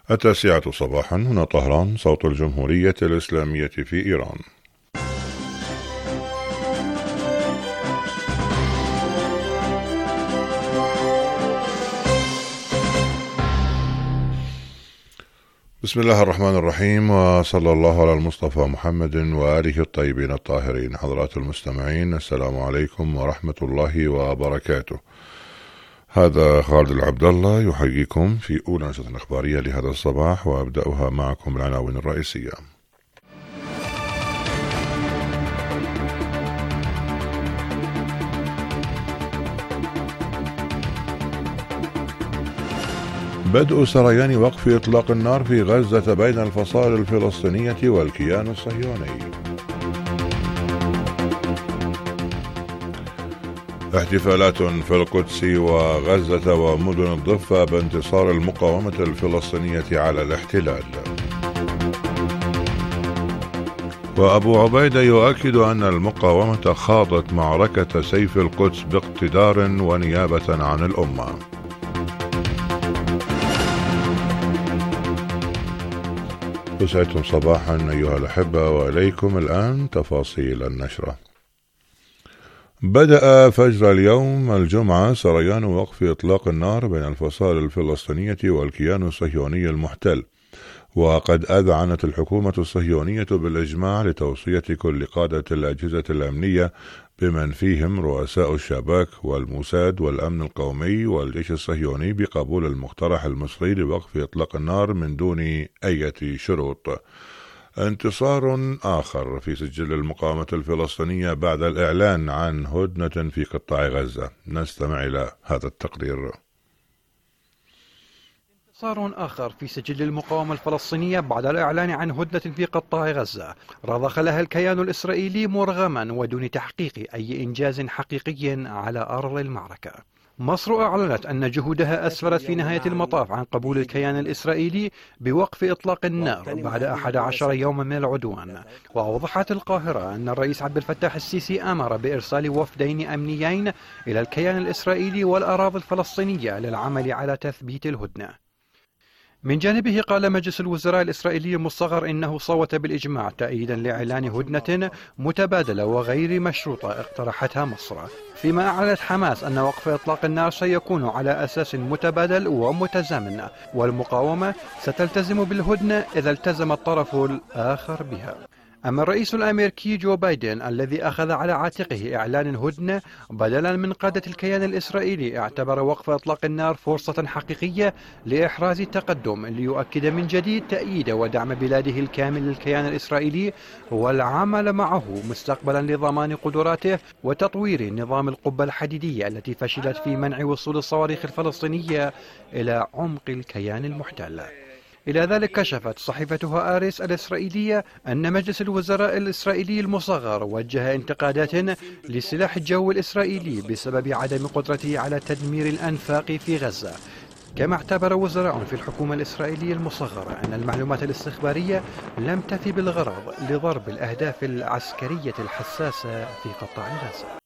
9:00 صباحا، هنا طهران، صوت الجمهورية الإسلامية في إيران. بسم الله الرحمن الرحيم، وصلى الله على المصطفى محمد وآله الطيبين الطاهرين. حضرات المستمعين، السلام عليكم ورحمة الله وبركاته. هذا خالد العبد الله يحييكم في أولى نشرة إخبارية لهذا الصباح، وأبدأها معكم العناوين الرئيسية. بدء سريان وقف إطلاق النار في غزة بين الفصائل الفلسطينية والكيان الصهيوني. احتفالات في القدس وغزة ومدن الضفة بانتصار المقاومة الفلسطينية على الاحتلال. وأبو عبيدة يؤكد أن المقاومة خاضت معركة سيف القدس باقتدار ونيابة عن الأمة. يسعدكم صباحا أيها الأحبة، وإليكم الآن تفاصيل النشرة. بدأ فجر اليوم الجمعة سريان وقف إطلاق النار بين الفصائل الفلسطينية والكيان الصهيوني المحتل، وقد أذعنت الحكومة الصهيونية بالإجماع لتوصية كل قادة الأجهزة الأمنية بمن فيهم رؤساء الشباك والموساد والأمن القومي والجيش الصهيوني بقبول المقترح المصري لوقف إطلاق النار من دون أي شروط. انتصار آخر في سجل المقاومة الفلسطينية بعد الإعلان عن هدنة في قطاع غزة. نستمع إلى هذا التقرير. انتصار آخر في سجل المقاومة الفلسطينية بعد الإعلان عن هدنة في قطاع غزة رضخ لها الكيان الإسرائيلي مرغما ودون تحقيق أي إنجاز حقيقي على أرض المعركة. مصر أعلنت أن جهودها أسفرت في نهاية المطاف عن قبول الكيان الإسرائيلي بوقف إطلاق النار بعد 11 يوما من العدوان. وأوضحت القاهرة أن الرئيس عبد الفتاح السيسي أمر بإرسال وفدين أمنيين إلى الكيان الإسرائيلي والأراضي الفلسطينية للعمل على تثبيت الهدنة. من جانبه قال مجلس الوزراء الإسرائيلي المصغر إنه صوت بالإجماع تأييدا لإعلان هدنة متبادلة وغير مشروطة اقترحتها مصر، فيما أعلنت حماس أن وقف إطلاق النار سيكون على أساس متبادل ومتزامن، والمقاومة ستلتزم بالهدنة إذا التزم الطرف الآخر بها. أما الرئيس الأمريكي جو بايدن الذي أخذ على عاتقه إعلان الهدنة بدلا من قادة الكيان الإسرائيلي، اعتبر وقف إطلاق النار فرصة حقيقية لإحراز التقدم ليؤكد من جديد تأييد ودعم بلاده الكامل للكيان الإسرائيلي والعمل معه مستقبلا لضمان قدراته وتطوير نظام القبة الحديدية التي فشلت في منع وصول الصواريخ الفلسطينية إلى عمق الكيان المحتل. إلى ذلك كشفت صحيفة هآريس الإسرائيلية أن مجلس الوزراء الإسرائيلي المصغر وجه انتقادات لسلاح الجو الإسرائيلي بسبب عدم قدرته على تدمير الأنفاق في غزة. كما اعتبر وزراء في الحكومة الإسرائيلية المصغرة أن المعلومات الاستخبارية لم تفي بالغرض لضرب الأهداف العسكرية الحساسة في قطاع غزة.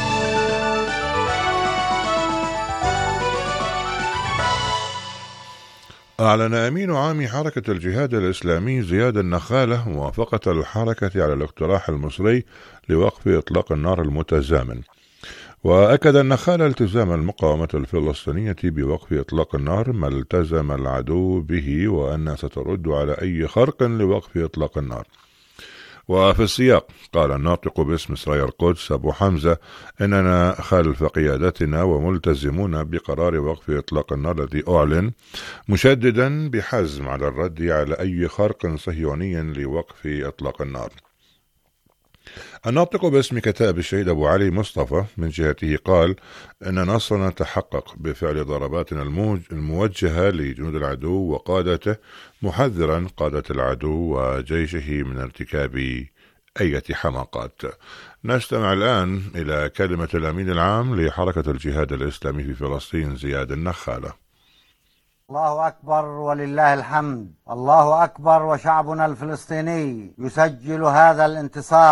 أعلن أمين عام حركة الجهاد الإسلامي زياد النخالة موافقة الحركة على الاقتراح المصري لوقف إطلاق النار المتزامن. وأكد النخالة التزام المقاومة الفلسطينية بوقف إطلاق النار ما التزم العدو به، وأن سترد على أي خرق لوقف إطلاق النار. وفي السياق قال الناطق باسم سرايا القدس أبو حمزة: إننا خلف قيادتنا وملتزمون بقرار وقف إطلاق النار الذي أعلن، مشددا بحزم على الرد على أي خرق صهيوني لوقف إطلاق النار. الناطق باسم كتائب الشهيد أبو علي مصطفى من جهته قال إن نصرنا تحقق بفعل ضرباتنا الموجهة لجنود العدو وقادته، محذرا قادة العدو وجيشه من ارتكاب أي حماقات. نستمع الآن إلى كلمة الأمين العام لحركة الجهاد الإسلامي في فلسطين زياد النخالة. الله أكبر ولله الحمد. الله أكبر. وشعبنا الفلسطيني يسجل هذا الانتصار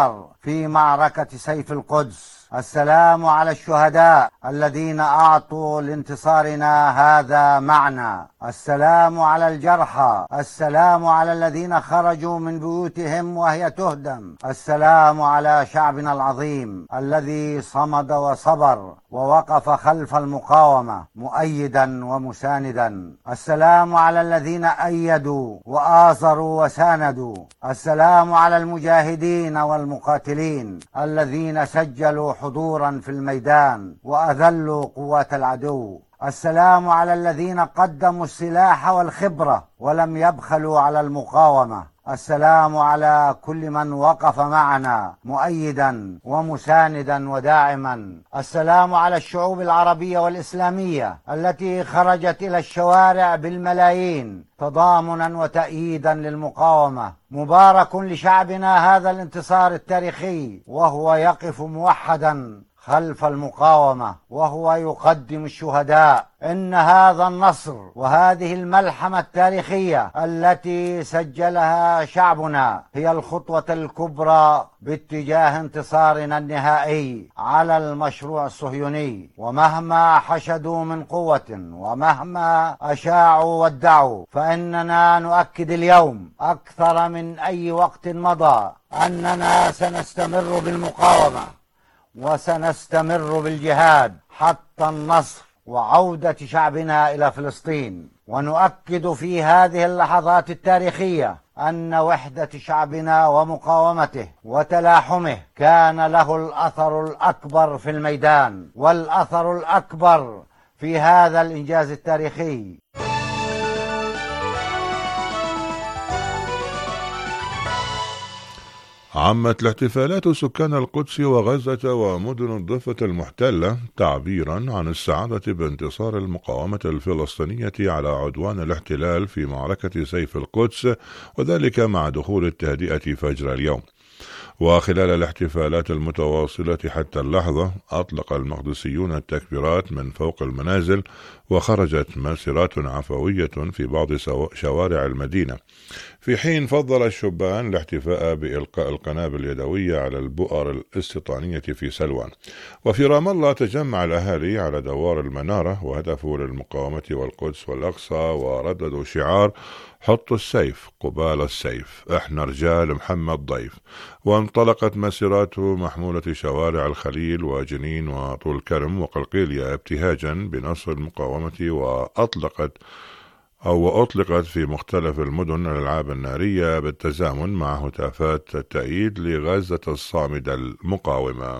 في معركة سيف القدس. السلام على الشهداء الذين أعطوا لانتصارنا هذا معنى. السلام على الجرحى. السلام على الذين خرجوا من بيوتهم وهي تهدم. السلام على شعبنا العظيم الذي صمد وصبر ووقف خلف المقاومة مؤيدا ومساندا. السلام على الذين أيدوا وآزروا وساندوا. السلام على المجاهدين والمقاتلين الذين سجلوا حضورا في الميدان وأذلوا قوات العدو. السلام على الذين قدموا السلاح والخبرة ولم يبخلوا على المقاومة. السلام على كل من وقف معنا مؤيدا ومساندا وداعما. السلام على الشعوب العربية والإسلامية التي خرجت إلى الشوارع بالملايين تضامنا وتأييدا للمقاومة. مبارك لشعبنا هذا الانتصار التاريخي، وهو يقف موحدا خلف المقاومة وهو يقدم الشهداء. إن هذا النصر وهذه الملحمة التاريخية التي سجلها شعبنا هي الخطوة الكبرى باتجاه انتصارنا النهائي على المشروع الصهيوني. ومهما حشدوا من قوة ومهما أشاعوا وادعوا، فإننا نؤكد اليوم أكثر من أي وقت مضى أننا سنستمر بالمقاومة وسنستمر بالجهاد حتى النصر وعودة شعبنا إلى فلسطين. ونؤكد في هذه اللحظات التاريخية أن وحدة شعبنا ومقاومته وتلاحمه كان له الأثر الأكبر في الميدان والأثر الأكبر في هذا الإنجاز التاريخي. عمت الاحتفالات سكان القدس وغزة ومدن الضفة المحتلة تعبيرا عن السعادة بانتصار المقاومة الفلسطينية على عدوان الاحتلال في معركة سيف القدس، وذلك مع دخول التهدئة فجر اليوم. وخلال الاحتفالات المتواصلة حتى اللحظة أطلق المقدسيون التكبيرات من فوق المنازل، وخرجت مسيرات عفوية في بعض شوارع المدينة، في حين فضل الشبان الاحتفاء بإلقاء القنابل اليدوية على البؤر الاستيطانية في سلوان. وفي رام الله تجمع الأهالي على دوار المنارة وهتفوا للمقاومة والقدس والأقصى، ورددوا شعار حطوا السيف قبال السيف، احنا رجال محمد ضيف. وانطلقت مسيرات محمولة شوارع الخليل وجنين وطول كرم وقلقيلية ابتهاجا بنصر المقاومة، وأطلقت في مختلف المدن الألعاب النارية بالتزامن مع هتافات التأييد لغزة الصامدة المقاومة.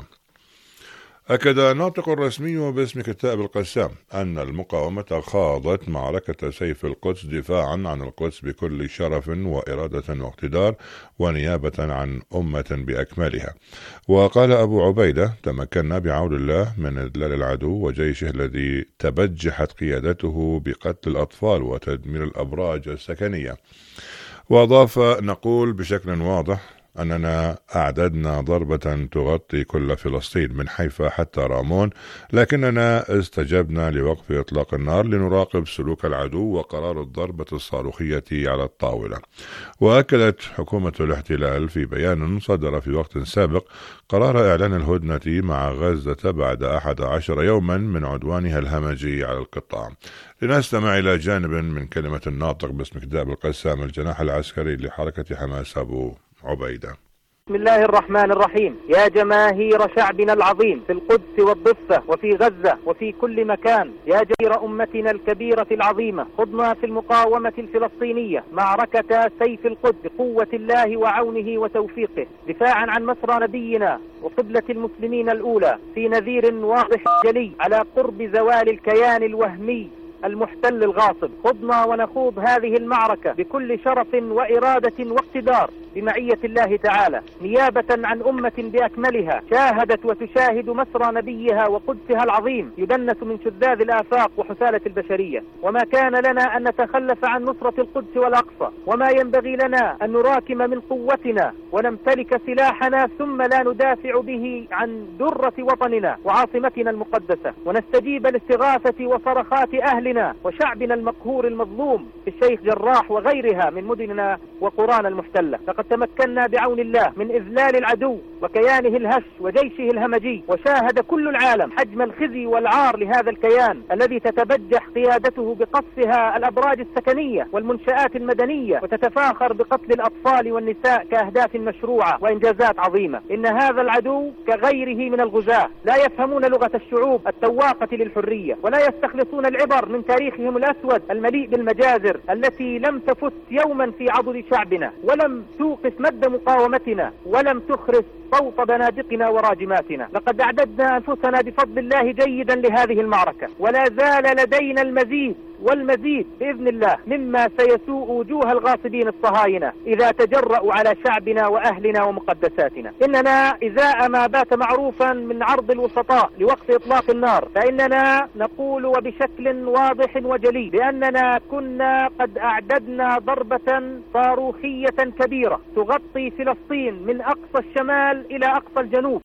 أكد الناطق الرسمي باسم كتاب القسام أن المقاومة خاضت معركة سيف القدس دفاعا عن القدس بكل شرف وإرادة واقتدار ونيابة عن أمة بأكملها. وقال أبو عبيدة: تمكنا بعون الله من إذلال العدو وجيشه الذي تبجحت قيادته بقتل الأطفال وتدمير الأبراج السكنية. وأضاف: نقول بشكل واضح أننا أعددنا ضربة تغطي كل فلسطين من حيفا حتى رامون، لكننا استجبنا لوقف إطلاق النار لنراقب سلوك العدو وقرار الضربة الصاروخية على الطاولة. وأكدت حكومة الاحتلال في بيان صدر في وقت سابق قرار إعلان الهدنة مع غزة بعد 11 يوما من عدوانها الهمجي على القطاع. لنستمع إلى جانب من كلمة الناطق باسم كتاب القسام الجناح العسكري لحركة حماس أبو عبيدة. بسم الله الرحمن الرحيم. يا جماهير شعبنا العظيم في القدس والضفة وفي غزة وفي كل مكان، يا جير أمتنا الكبيرة العظيمة، خضنا في المقاومة الفلسطينية معركة سيف القدس بقوة الله وعونه وتوفيقه، دفاعا عن مصر نبينا وقبلة المسلمين الأولى في نذير واضح جلي على قرب زوال الكيان الوهمي المحتل الغاصب. خضنا ونخوض هذه المعركة بكل شرف وإرادة واقتدار بمعية الله تعالى، نيابة عن أمة بأكملها شاهدت وتشاهد مسرى نبيها وقدسها العظيم يدنس من شذاذ الآفاق وحثالة البشرية. وما كان لنا أن نتخلف عن نصرة القدس والأقصى، وما ينبغي لنا أن نراكم من قوتنا ونمتلك سلاحنا ثم لا ندافع به عن درة وطننا وعاصمتنا المقدسة، ونستجيب لاستغاثة وصرخات أهلنا وشعبنا المقهور المظلوم في الشيخ جراح وغيرها من مدننا وقرانا المحتلة. لقد لقد تمكنا بعون الله من إذلال العدو وكيانه الهش وجيشه الهمجي، وشاهد كل العالم حجم الخزي والعار لهذا الكيان الذي تتبجح قيادته بقصفها الأبراج السكنية والمنشآت المدنية، وتتفاخر بقتل الأطفال والنساء كأهداف مشروعة وإنجازات عظيمة. إن هذا العدو كغيره من الغزاة لا يفهمون لغة الشعوب التواقة للحرية، ولا يستخلصون العبر من تاريخهم الأسود المليء بالمجازر التي لم تفت يوما في عضد شعبنا، ولم توقف مد مقاومتنا، ولم تخرس صوت بنادقنا وراجماتنا. لقد أعددنا أنفسنا بفضل الله جيدا لهذه المعركة، ولا زال لدينا المزيد والمزيد بإذن الله مما سيسوء وجوه الغاصبين الصهاينة إذا تجرأوا على شعبنا وأهلنا ومقدساتنا. إننا إزاء ما بات معروفا من عرض الوسطاء لوقف إطلاق النار، فإننا نقول وبشكل واضح وجلي بأننا كنا قد أعددنا ضربة صاروخية كبيرة تغطي فلسطين من أقصى الشمال إلى أقصى الجنوب.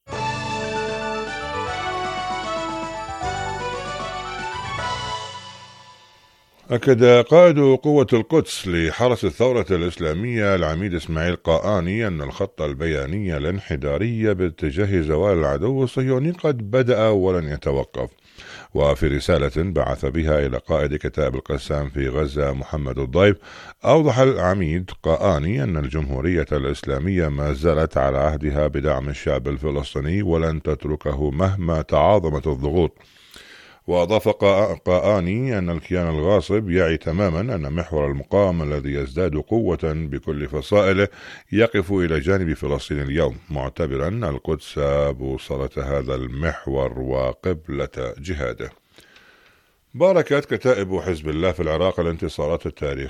أكد قائد قوة القدس لحرس الثورة الإسلامية العميد إسماعيل قاآني أن الخط البياني الانحداري باتجاه زوال العدو الصهيوني قد بدأ ولن يتوقف. وفي رسالة بعث بها إلى قائد كتائب القسام في غزة محمد الضيف، أوضح العميد قاآني أن الجمهورية الإسلامية ما زالت على عهدها بدعم الشعب الفلسطيني ولن تتركه مهما تعاظمت الضغوط. وأضاف قاآني أن الكيان الغاصب يعي تماما أن محور المقاومة الذي يزداد قوة بكل فصائله يقف إلى جانب فلسطين اليوم، معتبرا القدس بوصلة هذا المحور وقبلة جهاده. باركت كتائب حزب الله في العراق الانتصار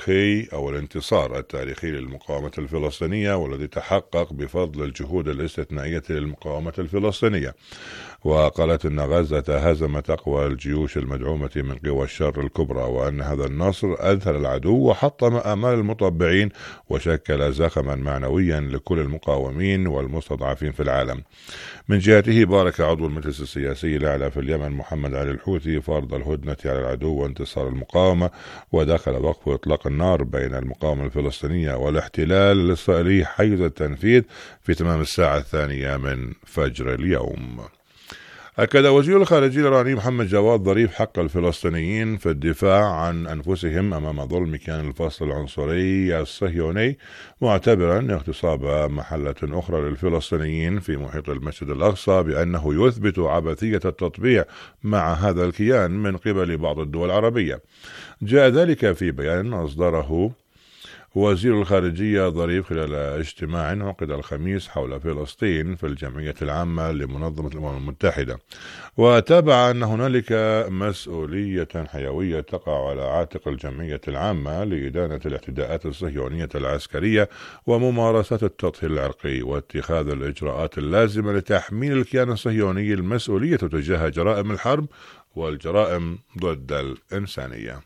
التاريخي للمقاومة الفلسطينية، والذي تحقق بفضل الجهود الاستثنائية للمقاومة الفلسطينية. وقالت أن غزة هزمت أقوى الجيوش المدعومة من قوى الشر الكبرى، وأن هذا النصر أذهل العدو وحطم آمال المطبعين وشكل زخما معنويا لكل المقاومين والمستضعفين في العالم. من جهته بارك عضو المجلس السياسي الأعلى في اليمن محمد علي الحوثي فرض الهدنة على العدو وانتصار المقاومة، ودخل وقف إطلاق النار بين المقاومة الفلسطينية والاحتلال الإسرائيلي حيز التنفيذ في تمام الساعة 2 من فجر اليوم. أكد وزير الخارجية الإيراني محمد جواد ظريف حق الفلسطينيين في الدفاع عن أنفسهم أمام ظلم كيان الفصل العنصري الصهيوني، معتبرا اغتصاب محلة أخرى للفلسطينيين في محيط المسجد الأقصى بأنه يثبت عبثية التطبيع مع هذا الكيان من قبل بعض الدول العربية. جاء ذلك في بيان أصدره وزير الخارجية ظريف خلال اجتماع عقد الخميس حول فلسطين في الجمعية العامة لمنظمة الأمم المتحدة، وتابع أن هنالك مسؤولية حيوية تقع على عاتق الجمعية العامة لإدانة الاعتداءات الصهيونية العسكرية وممارسات التطهير العرقي، واتخاذ الإجراءات اللازمة لتحميل الكيان الصهيوني المسؤولية تجاه جرائم الحرب والجرائم ضد الإنسانية.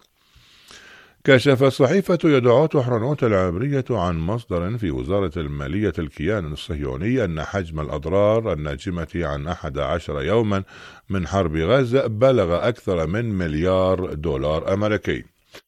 كشفت صحيفة يدعوت حرنوت العبرية عن مصدر في وزارة المالية الكيان الصهيوني أن حجم الأضرار الناجمة عن 11 يوما من حرب غزة بلغ أكثر من $1,000,000,000 أمريكي.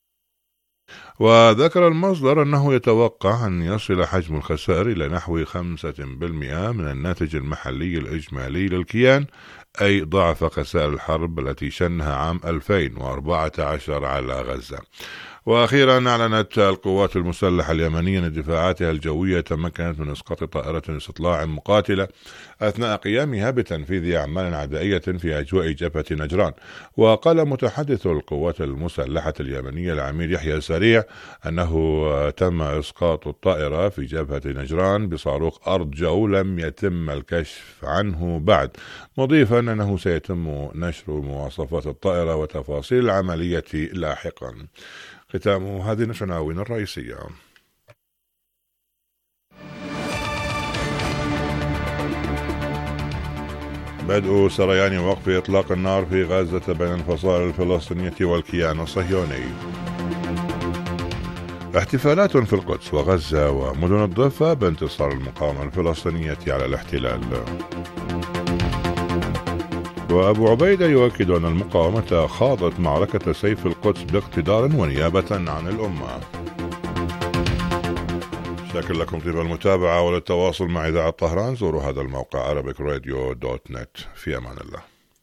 وذكر المصدر أنه يتوقع أن يصل حجم الخسائر إلى نحو 5% من الناتج المحلي الإجمالي للكيان، أي ضعف خسائر الحرب التي شنها عام 2014 على غزة. وأخيرا أعلنت القوات المسلحة اليمنية أن دفاعاتها الجوية تمكنت من إسقاط طائرة استطلاع مقاتلة أثناء قيامها بتنفيذ أعمال عدائية في أجواء جبهة نجران. وقال متحدث القوات المسلحة اليمنية العميد يحيى سريع أنه تم إسقاط الطائرة في جبهة نجران بصاروخ أرض جو لم يتم الكشف عنه بعد، مضيفا أنه سيتم نشر مواصفات الطائرة وتفاصيل العملية لاحقا. ختام هذه العناوين الرئيسية. بدء سريان وقف إطلاق النار في غزة بين الفصائل الفلسطينية والكيان الصهيوني. احتفالات في القدس وغزة ومدن الضفة بانتصار المقاومة الفلسطينية على الاحتلال. وأبو عبيدة يؤكد أن المقاومة خاضت معركة سيف القدس باقتدار ونيابة عن الأمة. لكن لكم طيب المتابعة وللتواصل مع إذاعة طهران زوروا هذا الموقع arabicradio.net. في أمان الله.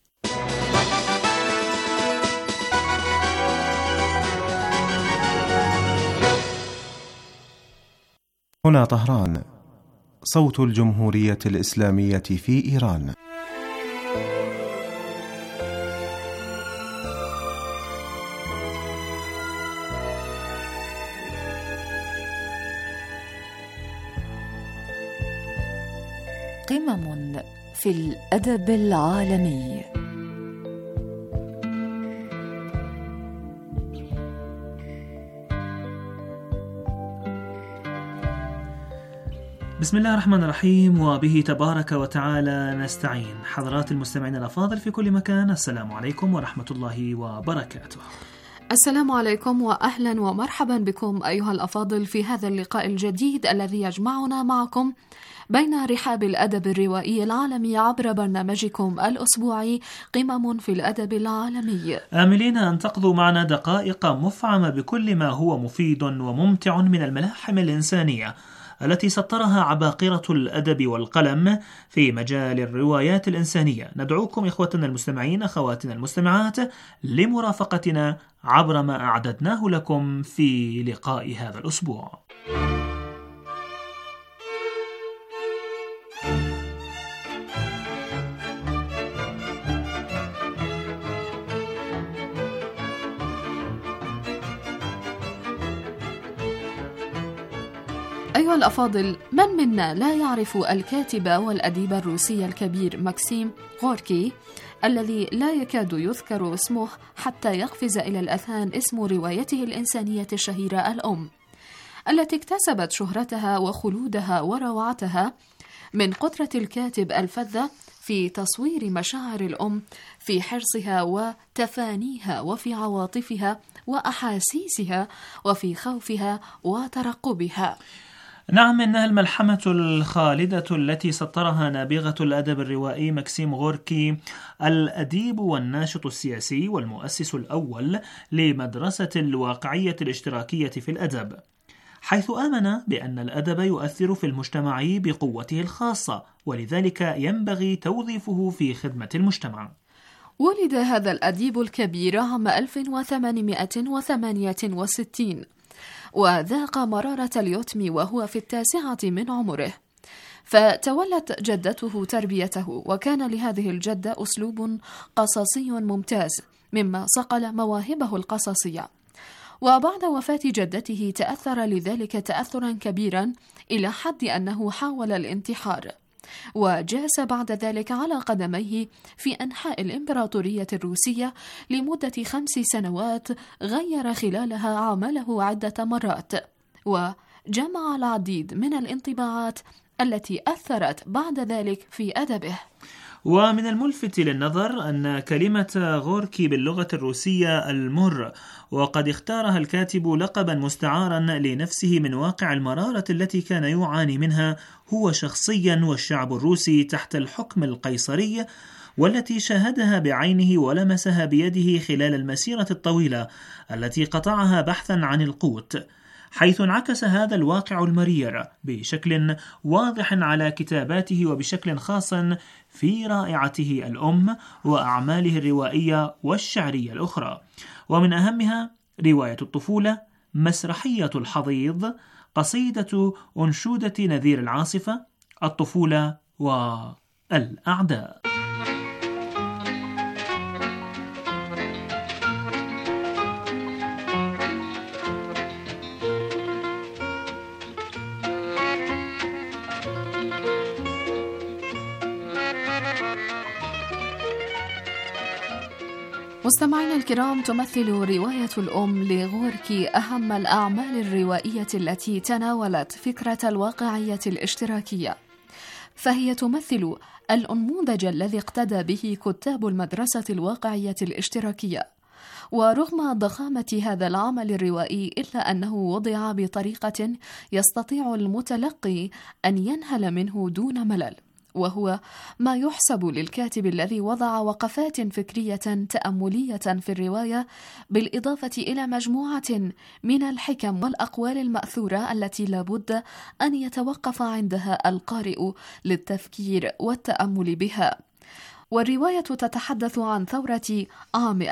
هنا طهران، صوت الجمهورية الإسلامية في إيران. قمم في الأدب العالمي. بسم الله الرحمن الرحيم، وبه تبارك وتعالى نستعين. حضرات المستمعين الأفاضل في كل مكان، السلام عليكم ورحمة الله وبركاته. السلام عليكم وأهلا ومرحبا بكم أيها الأفاضل في هذا اللقاء الجديد الذي يجمعنا معكم بين رحاب الأدب الروائي العالمي عبر برنامجكم الأسبوعي قمم في الأدب العالمي، آملين أن تقضوا معنا دقائق مفعمة بكل ما هو مفيد وممتع من الملاحم الإنسانية التي سطرها عباقرة الأدب والقلم في مجال الروايات الإنسانية. ندعوكم إخوتنا المستمعين أخواتنا المستمعات لمرافقتنا عبر ما أعددناه لكم في لقاء هذا الأسبوع. أيها الأفاضل، من منا لا يعرف الكاتب والأديب الروسي الكبير ماكسيم غوركي الذي لا يكاد يذكر اسمه حتى يقفز إلى الأذهان اسم روايته الإنسانية الشهيرة الأم، التي اكتسبت شهرتها وخلودها وروعتها من قدرة الكاتب الفذة في تصوير مشاعر الأم، في حرصها وتفانيها، وفي عواطفها وأحاسيسها، وفي خوفها وترقبها. نعم، إنها الملحمة الخالدة التي سطرها نابغة الأدب الروائي ماكسيم غوركي، الأديب والناشط السياسي والمؤسس الأول لمدرسة الواقعية الاشتراكية في الأدب، حيث آمن بأن الأدب يؤثر في المجتمع بقوته الخاصة، ولذلك ينبغي توظيفه في خدمة المجتمع. ولد هذا الأديب الكبير عام 1868 وذاق مرارة اليتم وهو في 9 من عمره، فتولت جدته تربيته، وكان لهذه الجدة أسلوب قصصي ممتاز مما صقل مواهبه القصصية. وبعد وفاة جدته تأثر لذلك تأثرا كبيرا إلى حد أنه حاول الانتحار، وجاس بعد ذلك على قدميه في أنحاء الإمبراطورية الروسية لمدة 5 سنوات، غير خلالها عمله عدة مرات، وجمع العديد من الانطباعات التي أثرت بعد ذلك في أدبه. ومن الملفت للنظر أن كلمة غوركي باللغة الروسية المر، وقد اختارها الكاتب لقبا مستعارا لنفسه من واقع المرارة التي كان يعاني منها هو شخصيا والشعب الروسي تحت الحكم القيصري، والتي شاهدها بعينه ولمسها بيده خلال المسيرة الطويلة التي قطعها بحثا عن القوت، حيث انعكس هذا الواقع المرير بشكل واضح على كتاباته، وبشكل خاص في رائعته الأم وأعماله الروائية والشعرية الأخرى، ومن أهمها رواية الطفولة، مسرحية الحضيض، قصيدة أنشودة نذير العاصفة، الطفولة والأعداء. مستمعينا الكرام، تمثل رواية الأم لغوركي أهم الأعمال الروائية التي تناولت فكرة الواقعية الاشتراكية، فهي تمثل الأنموذج الذي اقتدى به كتاب المدرسة الواقعية الاشتراكية. ورغم ضخامة هذا العمل الروائي إلا أنه وضع بطريقة يستطيع المتلقي أن ينهل منه دون ملل، وهو ما يحسب للكاتب الذي وضع وقفات فكرية تأملية في الرواية، بالإضافة إلى مجموعة من الحكم والأقوال المأثورة التي لا بد أن يتوقف عندها القارئ للتفكير والتأمل بها. والرواية تتحدث عن ثورة عام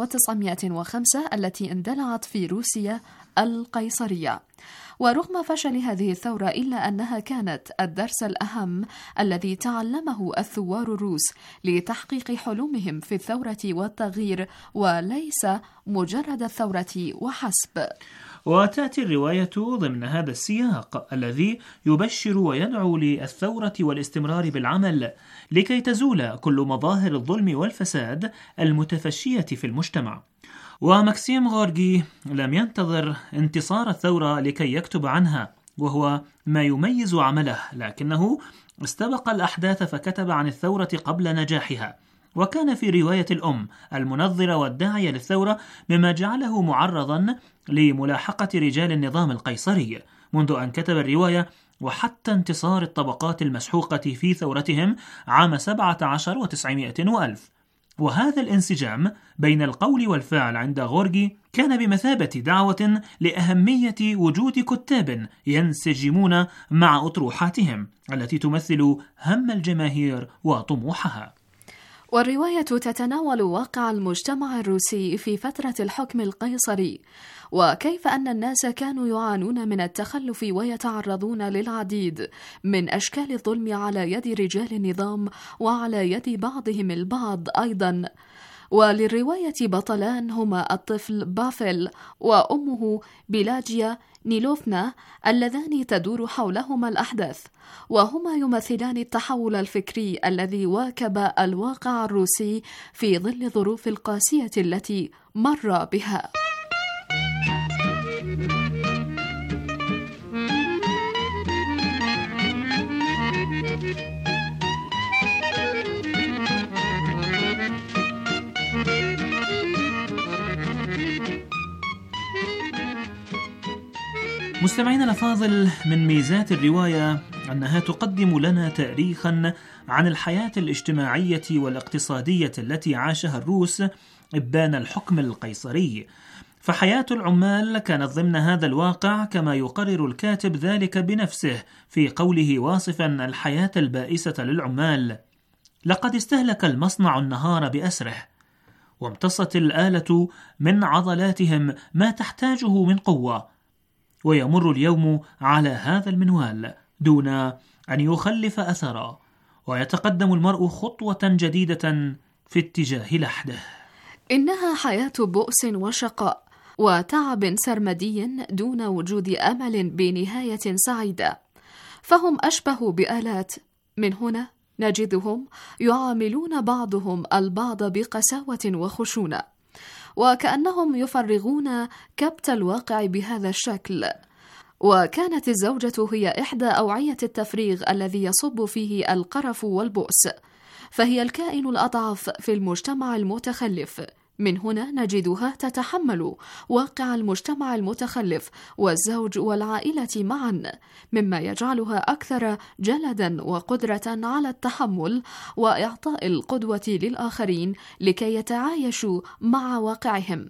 1905 التي اندلعت في روسيا القيصرية. ورغم فشل هذه الثورة إلا أنها كانت الدرس الأهم الذي تعلمه الثوار الروس لتحقيق حلمهم في الثورة والتغيير، وليس مجرد الثورة وحسب. وتأتي الرواية ضمن هذا السياق الذي يبشر ويدعو للثورة والاستمرار بالعمل لكي تزول كل مظاهر الظلم والفساد المتفشية في المجتمع. وماكسيم غورغي لم ينتظر انتصار الثورة لكي يكتب عنها، وهو ما يميز عمله، لكنه استبق الأحداث فكتب عن الثورة قبل نجاحها. وكان في رواية الأم المنظرة والداعية للثورة مما جعله معرضا لملاحقة رجال النظام القيصري منذ أن كتب الرواية وحتى انتصار الطبقات المسحوقة في ثورتهم عام 17 و900 وألف. وهذا الانسجام بين القول والفعل عند غورغي كان بمثابة دعوة لأهمية وجود كتاب ينسجمون مع أطروحاتهم التي تمثل هم الجماهير وطموحها. والرواية تتناول واقع المجتمع الروسي في فترة الحكم القيصري، وكيف أن الناس كانوا يعانون من التخلف ويتعرضون للعديد من أشكال الظلم على يد رجال النظام وعلى يد بعضهم البعض أيضا. وللرواية بطلان هما الطفل بافل وأمه بيلاجيا نيلوفنا اللذان تدور حولهما الأحداث، وهما يمثلان التحول الفكري الذي واكب الواقع الروسي في ظل الظروف القاسية التي مر بها. مستمعينا الأفاضل، من ميزات الرواية أنها تقدم لنا تاريخا عن الحياة الاجتماعية والاقتصادية التي عاشها الروس إبان الحكم القيصري. فحياة العمال كانت ضمن هذا الواقع، كما يقرر الكاتب ذلك بنفسه في قوله واصفا الحياة البائسة للعمال: لقد استهلك المصنع النهار بأسره، وامتصت الآلة من عضلاتهم ما تحتاجه من قوة، ويمر اليوم على هذا المنوال دون أن يخلف أثرا، ويتقدم المرء خطوة جديدة في اتجاه لحده. إنها حياة بؤس وشقاء وتعب سرمدي دون وجود أمل بنهاية سعيدة، فهم أشبه بآلات. من هنا نجدهم يعاملون بعضهم البعض بقساوة وخشونة، وكأنهم يفرغون كبت الواقع بهذا الشكل. وكانت الزوجة هي إحدى أوعية التفريغ الذي يصب فيه القرف والبؤس، فهي الكائن الأضعف في المجتمع المتخلف. من هنا نجدها تتحمل واقع المجتمع المتخلف والزوج والعائلة معا، مما يجعلها أكثر جلدا وقدرة على التحمل وإعطاء القدوة للآخرين لكي يتعايشوا مع واقعهم.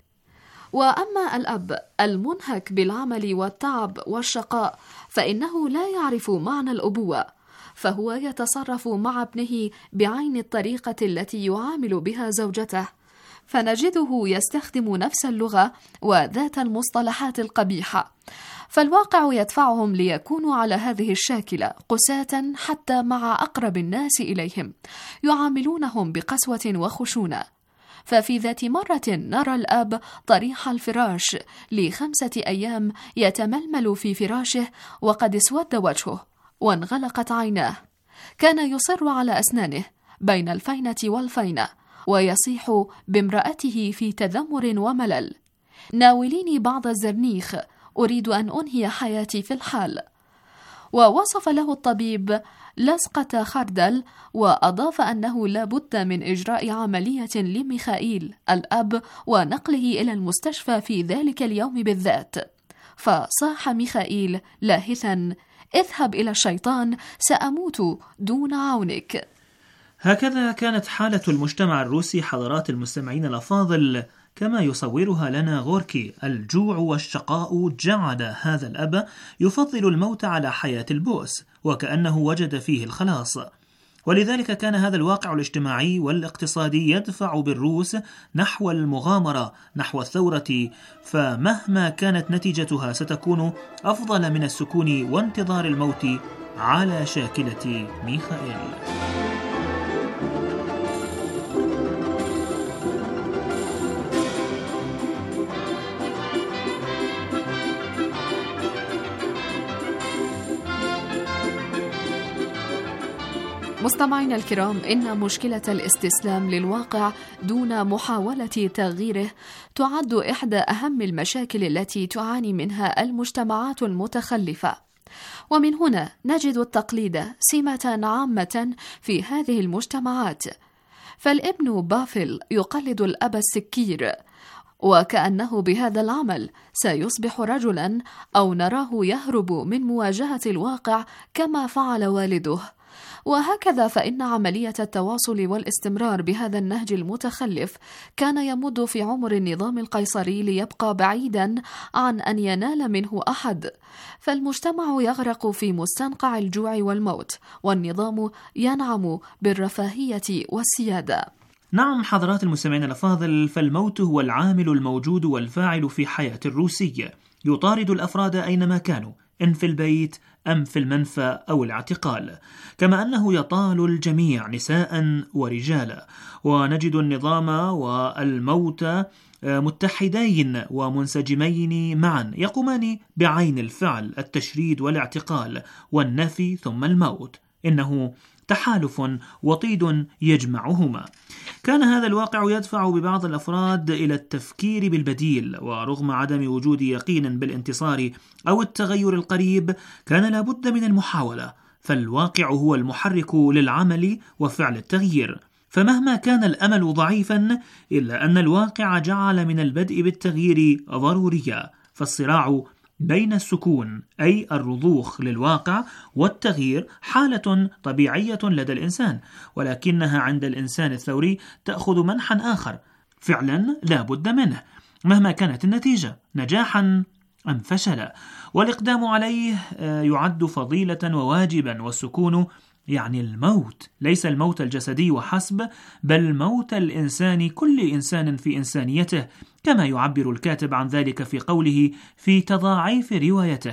وأما الأب المنهك بالعمل والتعب والشقاء فإنه لا يعرف معنى الأبوة، فهو يتصرف مع ابنه بعين الطريقة التي يعامل بها زوجته، فنجده يستخدم نفس اللغة وذات المصطلحات القبيحة. فالواقع يدفعهم ليكونوا على هذه الشاكلة قساة حتى مع أقرب الناس إليهم، يعاملونهم بقسوة وخشونة. ففي ذات مرة نرى الأب طريح الفراش ل5 أيام يتململ في فراشه وقد اسود وجهه وانغلقت عيناه. كان يصر على أسنانه بين الفينة والفينة ويصيح بامرأته في تذمر وملل: ناوليني بعض الزرنيخ، أريد أن أنهي حياتي في الحال. ووصف له الطبيب لصقة خردل، وأضاف أنه لا بد من إجراء عملية لميخائيل الأب ونقله إلى المستشفى في ذلك اليوم بالذات. فصاح ميخائيل لاهثا: اذهب إلى الشيطان، سأموت دون عونك. هكذا كانت حالة المجتمع الروسي حضرات المستمعين الأفاضل كما يصورها لنا غوركي. الجوع والشقاء جعل هذا الأب يفضل الموت على حياة البؤس، وكأنه وجد فيه الخلاص. ولذلك كان هذا الواقع الاجتماعي والاقتصادي يدفع بالروس نحو المغامرة، نحو الثورة، فمهما كانت نتيجتها ستكون أفضل من السكون وانتظار الموت على شاكلة ميخائيل. مستمعينا الكرام، إن مشكلة الاستسلام للواقع دون محاولة تغييره تعد إحدى أهم المشاكل التي تعاني منها المجتمعات المتخلفة. ومن هنا نجد التقليد سمة عامة في هذه المجتمعات، فالابن بافل يقلد الأب السكير، وكأنه بهذا العمل سيصبح رجلا، أو نراه يهرب من مواجهة الواقع كما فعل والده. وهكذا فإن عملية التواصل والاستمرار بهذا النهج المتخلف كان يمد في عمر النظام القيصري ليبقى بعيدا عن أن ينال منه أحد، فالمجتمع يغرق في مستنقع الجوع والموت، والنظام ينعم بالرفاهية والسيادة. نعم حضرات المستمعين الأفاضل، فالموت هو العامل الموجود والفاعل في حياة الروسية، يطارد الأفراد أينما كانوا، إن في البيت أم في المنفى أو الاعتقال، كما أنه يطال الجميع نساء ورجالا. ونجد النظام والموت متحدين ومنسجمين معا، يقومان بعين الفعل، التشريد والاعتقال والنفي ثم الموت، إنه تحالف وطيد يجمعهما. كان هذا الواقع يدفع ببعض الأفراد إلى التفكير بالبديل، ورغم عدم وجود يقين بالانتصار أو التغير القريب كان لابد من المحاولة، فالواقع هو المحرك للعمل وفعل التغيير. فمهما كان الأمل ضعيفا إلا أن الواقع جعل من البدء بالتغيير ضروريا، فالصراع بين السكون أي الرضوخ للواقع والتغيير حالة طبيعية لدى الإنسان، ولكنها عند الإنسان الثوري تأخذ منحا آخر، فعلا لا بد منه مهما كانت النتيجة، نجاحا أم فشلا، والإقدام عليه يعد فضيلة وواجبا، والسكون يعني الموت، ليس الموت الجسدي وحسب، بل موت الإنسان، كل إنسان في إنسانيته، كما يعبر الكاتب عن ذلك في قوله في تضاعيف روايته: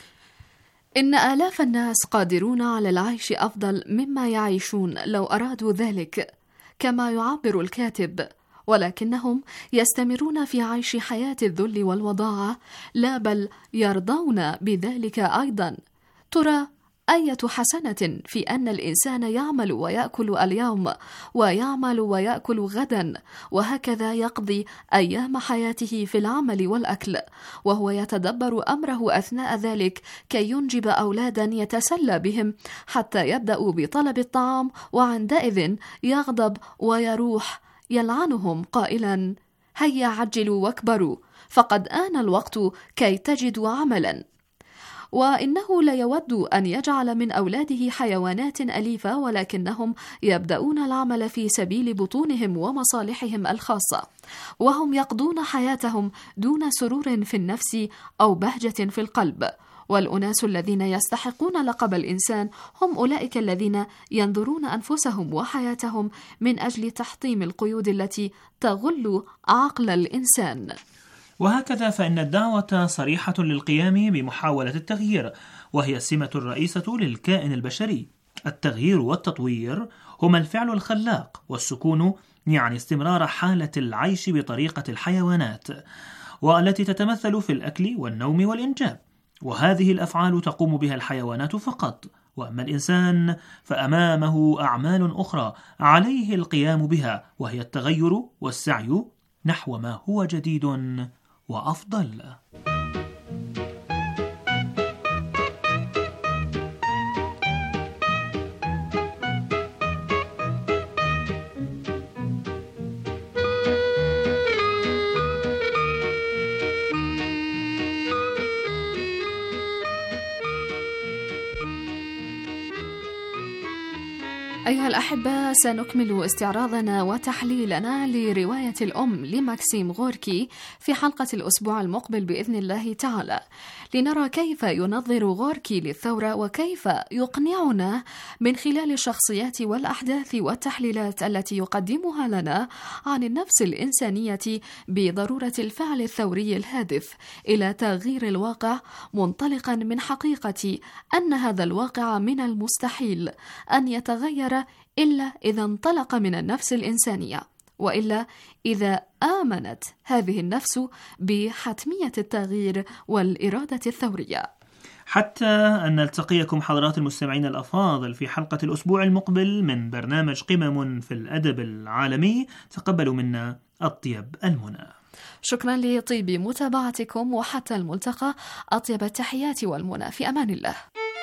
إن آلاف الناس قادرون على العيش أفضل مما يعيشون لو أرادوا ذلك، كما يعبر الكاتب، ولكنهم يستمرون في عيش حياة الذل والوضاعة، لا بل يرضون بذلك أيضا. ترى أية حسنة في أن الإنسان يعمل ويأكل اليوم، ويعمل ويأكل غدا، وهكذا يقضي أيام حياته في العمل والأكل، وهو يتدبر أمره أثناء ذلك كي ينجب أولادا يتسلى بهم حتى يبدأوا بطلب الطعام، وعندئذ يغضب ويروح يلعنهم قائلا: هيا عجلوا واكبروا، فقد آن الوقت كي تجدوا عملا. وإنه لا يود أن يجعل من أولاده حيوانات أليفة، ولكنهم يبدأون العمل في سبيل بطونهم ومصالحهم الخاصة، وهم يقضون حياتهم دون سرور في النفس أو بهجة في القلب. والأناس الذين يستحقون لقب الإنسان هم أولئك الذين ينظرون أنفسهم وحياتهم من أجل تحطيم القيود التي تغل عقل الإنسان. وهكذا فإن الدعوة صريحة للقيام بمحاولة التغيير، وهي السمة الرئيسة للكائن البشري. التغيير والتطوير هما الفعل الخلاق، والسكون يعني استمرار حالة العيش بطريقة الحيوانات، والتي تتمثل في الأكل والنوم والإنجاب، وهذه الأفعال تقوم بها الحيوانات فقط، وأما الإنسان فأمامه أعمال أخرى عليه القيام بها، وهي التغير والسعي نحو ما هو جديد وأفضل. أيها الأحبة، سنكمل استعراضنا وتحليلنا لرواية الأم لماكسيم غوركي في حلقة الأسبوع المقبل بإذن الله تعالى، لنرى كيف ينظر غوركي للثورة وكيف يقنعنا من خلال الشخصيات والأحداث والتحليلات التي يقدمها لنا عن النفس الإنسانية بضرورة الفعل الثوري الهادف إلى تغيير الواقع، منطلقا من حقيقة أن هذا الواقع من المستحيل أن يتغير إلا إذا انطلق من النفس الإنسانية، وإلا إذا آمنت هذه النفس بحتمية التغيير والإرادة الثورية. حتى أن نلتقيكم حضرات المستمعين الأفاضل في حلقة الأسبوع المقبل من برنامج قمم في الأدب العالمي، تقبلوا منا أطيب المنى. شكرا لطيب متابعتكم، وحتى الملتقى أطيب التحيات والمنى، في أمان الله.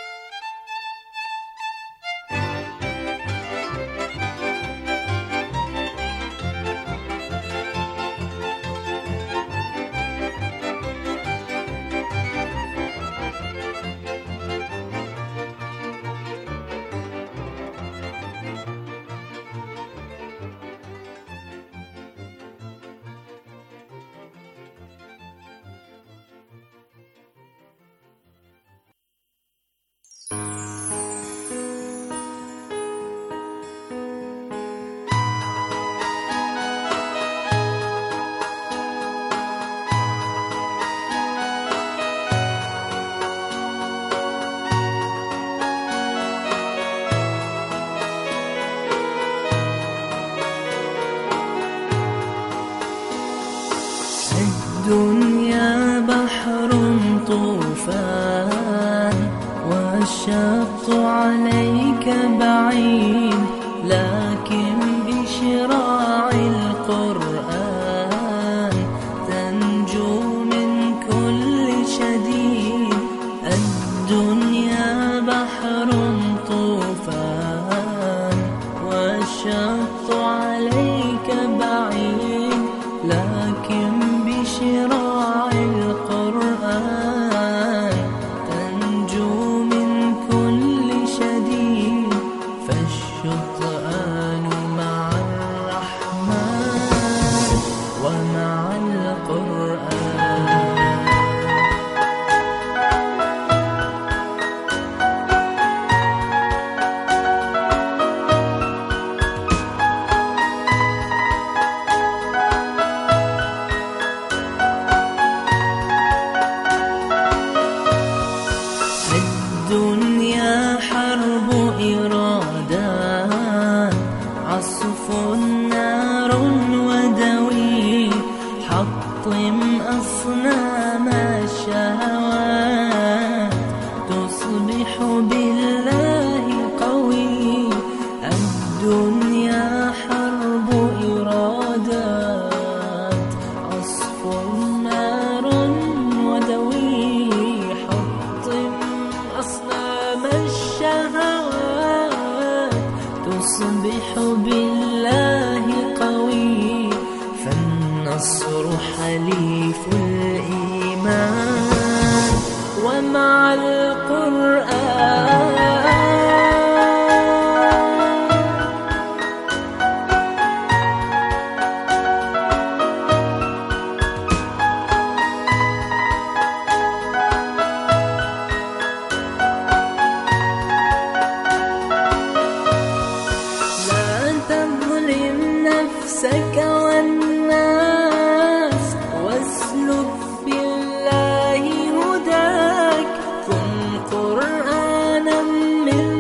الدنيا بحر طوفان والشط عليك بعيد، لكن بشراع القرآن تنجو من كل شديد. الدنيا بحر طوفان والشط عليك بعيد، لكن بشراع القرآن تنجو من كل شديد. فالشطآن مع الرحمن ومع القرآن. الدنيا حرب إرادات، عصف نار ودوي، حطم أصنام الشهوات تصبح بالله قوي. الدنيا حرب إرادات، عصف نار ودوي، حطم أصنام الشهوات تصبح بالله قوي. فالنصر حليف الإيمان ومع القرآن. نفسك والناس واسلك بالله هداك، كن قرآنا من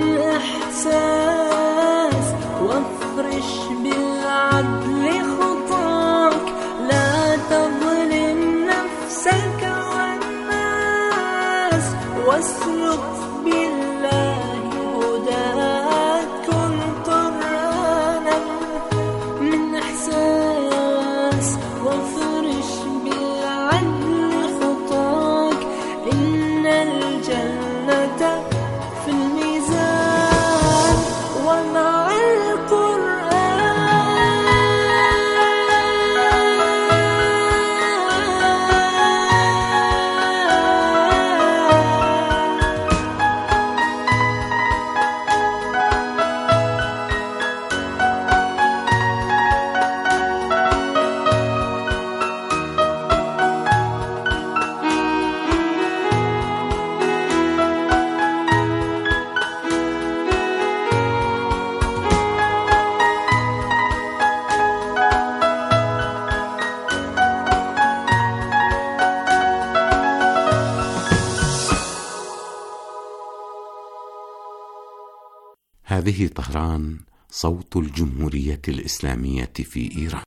هذه طهران، صوت الجمهورية الإسلامية في إيران.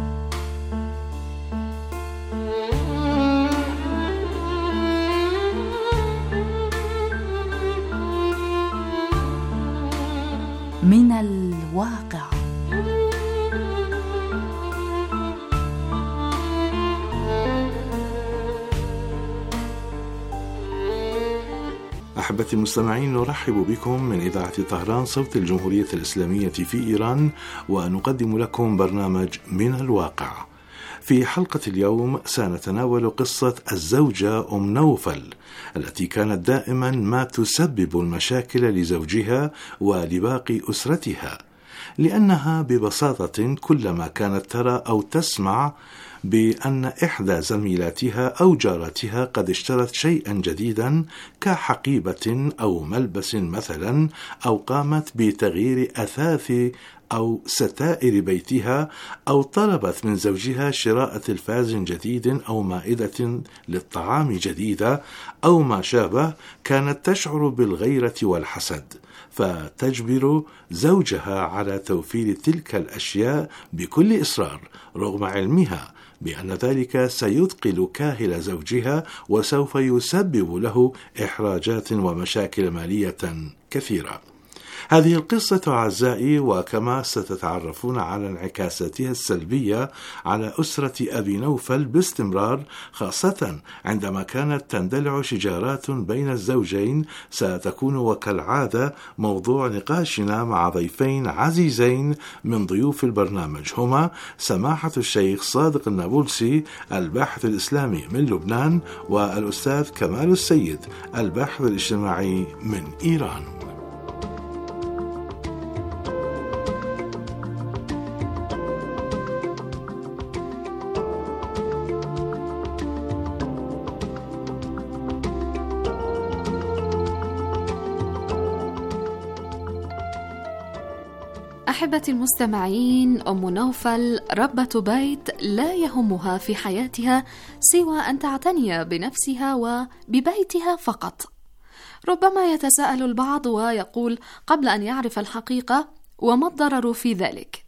من الواقع. أحبتي المستمعين، نرحب بكم من إذاعة طهران صوت الجمهورية الإسلامية في إيران، ونقدم لكم برنامج من الواقع. في حلقة اليوم سنتناول قصة الزوجة أم نوفل التي كانت دائما ما تسبب المشاكل لزوجها ولباقي أسرتها، لأنها ببساطة كلما كانت ترى أو تسمع بأن إحدى زميلاتها أو جارتها قد اشترت شيئا جديدا كحقيبة أو ملبس مثلا، أو قامت بتغيير أثاث أو ستائر بيتها، أو طلبت من زوجها شراء تلفاز جديد أو مائدة للطعام جديدة أو ما شابه، كانت تشعر بالغيرة والحسد، فتجبر زوجها على توفير تلك الأشياء بكل إصرار رغم علمها بأن ذلك سيثقل كاهل زوجها وسوف يسبب له إحراجات ومشاكل مالية كثيرة. هذه القصة أعزائي، وكما ستتعرفون على انعكاساتها السلبية على أسرة أبي نوفل باستمرار، خاصة عندما كانت تندلع شجارات بين الزوجين، ستكون وكالعادة موضوع نقاشنا مع ضيفين عزيزين من ضيوف البرنامج، هما سماحة الشيخ صادق النابلسي الباحث الإسلامي من لبنان، والأستاذ كمال السيد الباحث الاجتماعي من إيران. أحبتي المستمعين، أم نوفل ربة بيت لا يهمها في حياتها سوى أن تعتني بنفسها وببيتها فقط. ربما يتساءل البعض ويقول قبل أن يعرف الحقيقة: وما الضرر في ذلك؟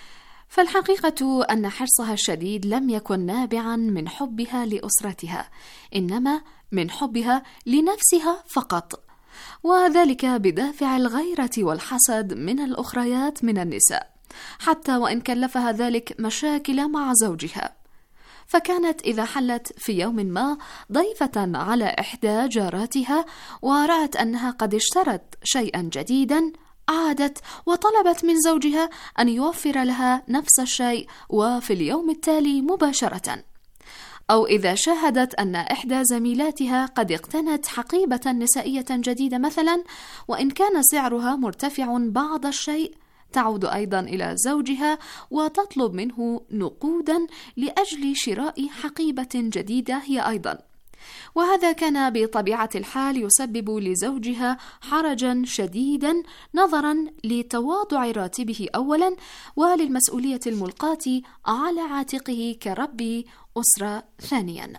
فالحقيقة أن حرصها الشديد لم يكن نابعا من حبها لأسرتها، إنما من حبها لنفسها فقط، وذلك بدافع الغيرة والحسد من الأخريات من النساء، حتى وإن كلفها ذلك مشاكل مع زوجها. فكانت إذا حلت في يوم ما ضيفة على إحدى جاراتها ورأت أنها قد اشترت شيئا جديدا، عادت وطلبت من زوجها أن يوفر لها نفس الشيء وفي اليوم التالي مباشرة. أو إذا شاهدت أن إحدى زميلاتها قد اقتنت حقيبة نسائية جديدة مثلا، وإن كان سعرها مرتفع بعض الشيء، تعود أيضا إلى زوجها وتطلب منه نقودا لأجل شراء حقيبة جديدة هي أيضا. وهذا كان بطبيعة الحال يسبب لزوجها حرجا شديدا، نظرا لتواضع راتبه أولا وللمسؤولية الملقاة على عاتقه كرب أسرة ثانيا.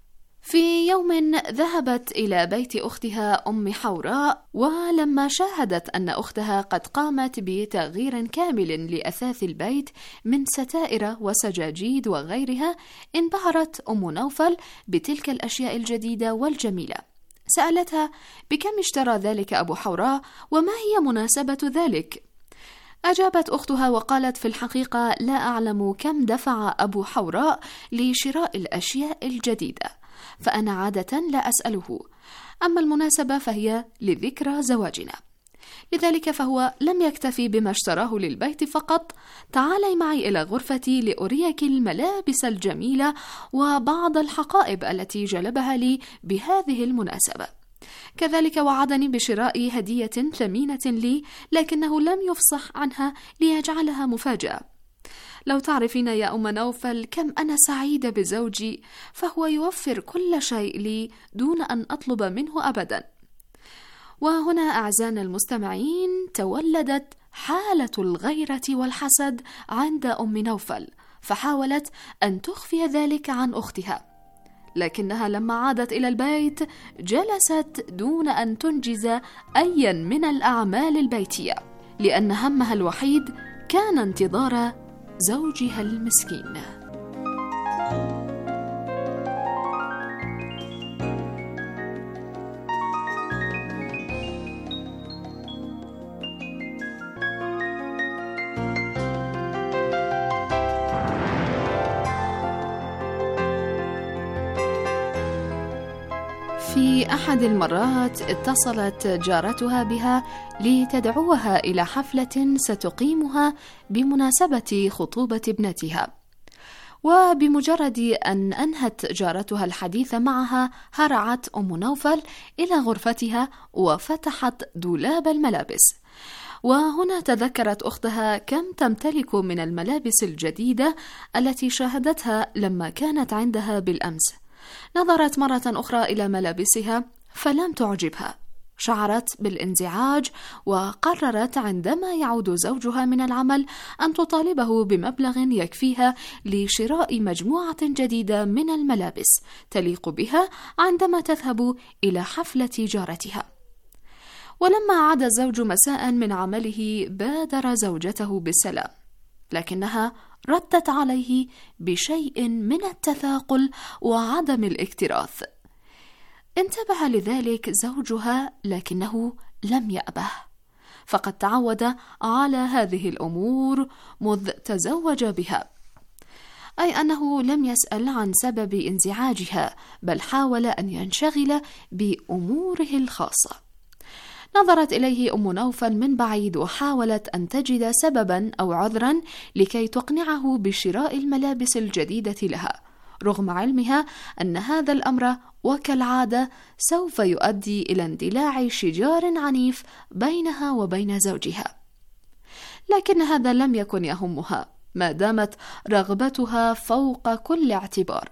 في يوم ذهبت إلى بيت أختها أم حوراء، ولما شاهدت أن أختها قد قامت بتغيير كامل لأثاث البيت من ستائر وسجاجيد وغيرها، انبهرت أم نوفل بتلك الأشياء الجديدة والجميلة. سألتها بكم اشترى ذلك أبو حوراء وما هي مناسبة ذلك؟ أجابت أختها وقالت: في الحقيقة لا أعلم كم دفع أبو حوراء لشراء الأشياء الجديدة، فأنا عادة لا أسأله، أما المناسبة فهي لذكرى زواجنا. لذلك فهو لم يكتفي بما اشتراه للبيت فقط. تعالي معي إلى غرفتي لأريك الملابس الجميلة وبعض الحقائب التي جلبها لي بهذه المناسبة. كذلك وعدني بشراء هدية ثمينة لي، لكنه لم يفصح عنها ليجعلها مفاجأة. لو تعرفين يا أم نوفل كم أنا سعيدة بزوجي، فهو يوفر كل شيء لي دون أن أطلب منه أبدا. وهنا أعزائنا المستمعين تولدت حالة الغيرة والحسد عند أم نوفل، فحاولت أن تخفي ذلك عن أختها، لكنها لما عادت إلى البيت جلست دون أن تنجز أي من الأعمال البيتية. لأن همها الوحيد كان انتظار زوجها المسكين. في أحد المرات اتصلت جارتها بها لتدعوها إلى حفلة ستقيمها بمناسبة خطوبة ابنتها، وبمجرد أن أنهت جارتها الحديث معها هرعت أم نوفل إلى غرفتها وفتحت دولاب الملابس، وهنا تذكرت أختها كم تمتلك من الملابس الجديدة التي شاهدتها لما كانت عندها بالأمس. نظرت مرة أخرى إلى ملابسها فلم تعجبها، شعرت بالانزعاج وقررت عندما يعود زوجها من العمل أن تطالبه بمبلغ يكفيها لشراء مجموعة جديدة من الملابس تليق بها عندما تذهب إلى حفلة جارتها. ولما عاد الزوج مساء من عمله بادر زوجته بالسلام، لكنها ردت عليه بشيء من التثاقل وعدم الاكتراث. انتبه لذلك زوجها لكنه لم يأبه، فقد تعود على هذه الأمور مذ تزوج بها، أي أنه لم يسأل عن سبب انزعاجها، بل حاول أن ينشغل بأموره الخاصة. نظرت إليه أم نوفل من بعيد وحاولت أن تجد سببا أو عذرا لكي تقنعه بشراء الملابس الجديدة لها، رغم علمها أن هذا الأمر وكالعادة سوف يؤدي إلى اندلاع شجار عنيف بينها وبين زوجها. لكن هذا لم يكن يهمها ما دامت رغبتها فوق كل اعتبار.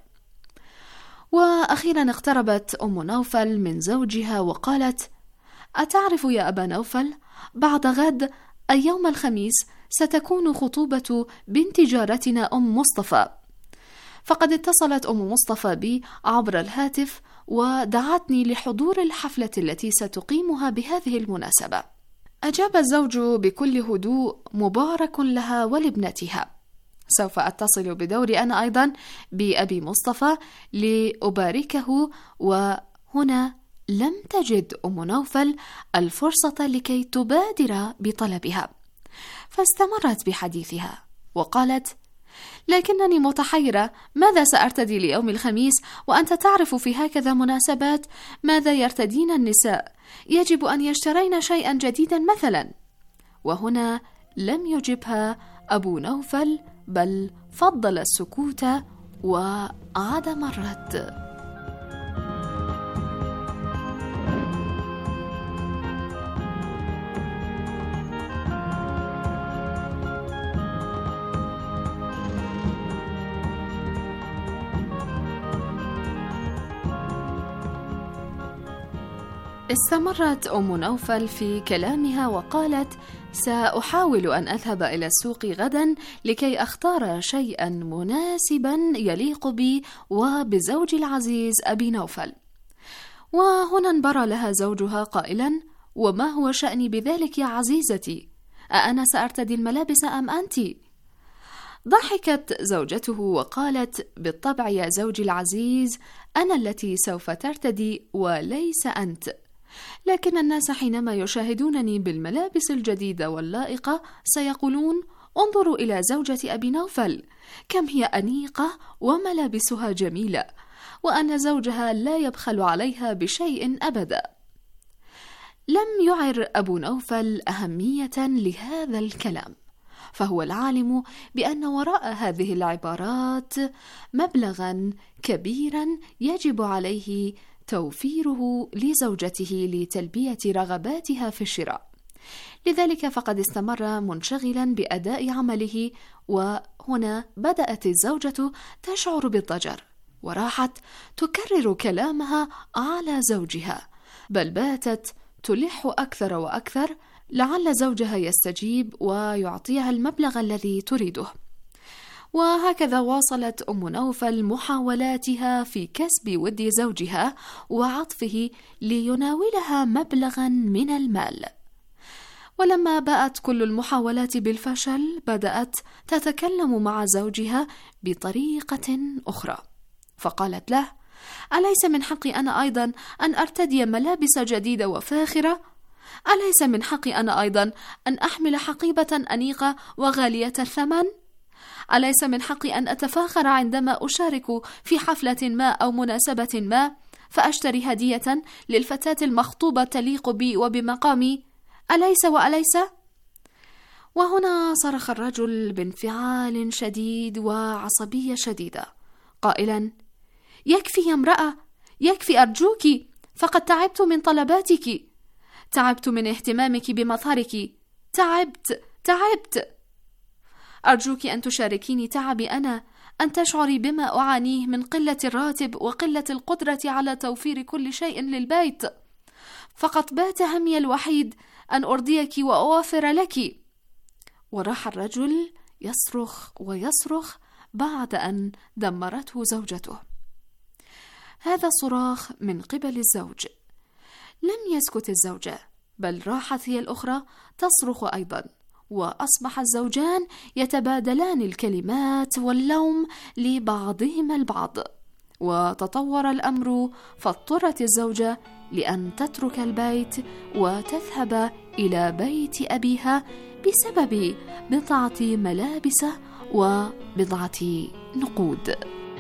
وأخيرا اقتربت أم نوفل من زوجها وقالت: أتعرف يا أبا نوفل، بعد غد أي يوم الخميس ستكون خطوبة بنت جارتنا أم مصطفى، فقد اتصلت أم مصطفى بي عبر الهاتف ودعتني لحضور الحفلة التي ستقيمها بهذه المناسبة. أجاب الزوج بكل هدوء: مبارك لها ولابنتها، سوف أتصل بدوري أنا أيضا بأبي مصطفى لأباركه. وهنا لم تجد أم نوفل الفرصة لكي تبادر بطلبها، فاستمرت بحديثها وقالت: لكنني متحيرة، ماذا سأرتدي ليوم الخميس وأنت تعرف في هكذا مناسبات ماذا يرتدين النساء، يجب أن يشترين شيئا جديدا مثلا. وهنا لم يجبها أبو نوفل، بل فضل السكوت وعدم الرد. استمرت أم نوفل في كلامها وقالت: سأحاول أن أذهب إلى السوق غدا لكي أختار شيئا مناسبا يليق بي وبزوج العزيز أبي نوفل. وهنا انبرى لها زوجها قائلا: وما هو شأني بذلك يا عزيزتي؟ أأنا سأرتدي الملابس أم أنت؟ ضحكت زوجته وقالت: بالطبع يا زوجي العزيز، أنا التي سوف ترتدي وليس أنت. لكن الناس حينما يشاهدونني بالملابس الجديدة واللائقة سيقولون: انظروا إلى زوجة أبي نوفل، كم هي أنيقة وملابسها جميلة، وأن زوجها لا يبخل عليها بشيء أبدا. لم يعر أبو نوفل أهمية لهذا الكلام، فهو العالم بأن وراء هذه العبارات مبلغا كبيرا يجب عليه توفيره لزوجته لتلبية رغباتها في الشراء. لذلك فقد استمر منشغلا بأداء عمله، وهنا بدأت الزوجة تشعر بالضجر وراحت تكرر كلامها على زوجها، بل باتت تلح أكثر وأكثر لعل زوجها يستجيب ويعطيها المبلغ الذي تريده. وهكذا واصلت أم نوفل محاولاتها في كسب ود زوجها وعطفه ليناولها مبلغا من المال. ولما باءت كل المحاولات بالفشل بدأت تتكلم مع زوجها بطريقة أخرى، فقالت له: أليس من حقي أنا أيضا أن أرتدي ملابس جديدة وفاخرة؟ أليس من حقي أنا أيضا أن أحمل حقيبة أنيقة وغالية الثمن؟ أليس من حقي أن أتفاخر عندما أشارك في حفلة ما أو مناسبة ما فأشتري هدية للفتاة المخطوبة تليق بي وبمقامي؟ أليس وأليس؟ وهنا صرخ الرجل بانفعال شديد وعصبية شديدة قائلا: يكفي يا امرأة، يكفي أرجوك، فقد تعبت من طلباتك، تعبت من اهتمامك بمظهرك، تعبت. أرجوك أن تشاركيني تعبي أنا، أن تشعري بما أعانيه من قلة الراتب وقلة القدرة على توفير كل شيء للبيت، فقد بات همي الوحيد أن أرضيك وأوفر لك. وراح الرجل يصرخ ويصرخ بعد أن دمرته زوجته. هذا صراخ من قبل الزوج. لم يسكت الزوجة، بل راحت هي الأخرى تصرخ أيضا، وأصبح الزوجان يتبادلان الكلمات واللوم لبعضهما البعض، وتطور الأمر فاضطرت الزوجة لأن تترك البيت وتذهب إلى بيت أبيها بسبب بضعة ملابس وبضعة نقود.